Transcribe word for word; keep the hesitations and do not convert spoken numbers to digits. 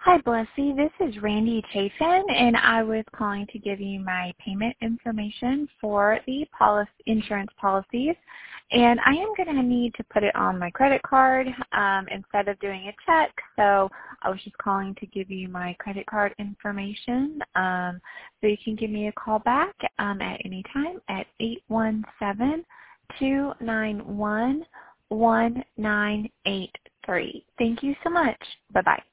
Hi, Blessy. This is Randy Chafin, and I was calling to give you my payment information for the policy, insurance policies. And I am going to need to put it on my credit card um, instead of doing a check. So I was just calling to give you my credit card information. Um, so you can give me a call back um, at any time at eight one seven, two nine one, one nine eight three. Thank you so much. Bye-bye.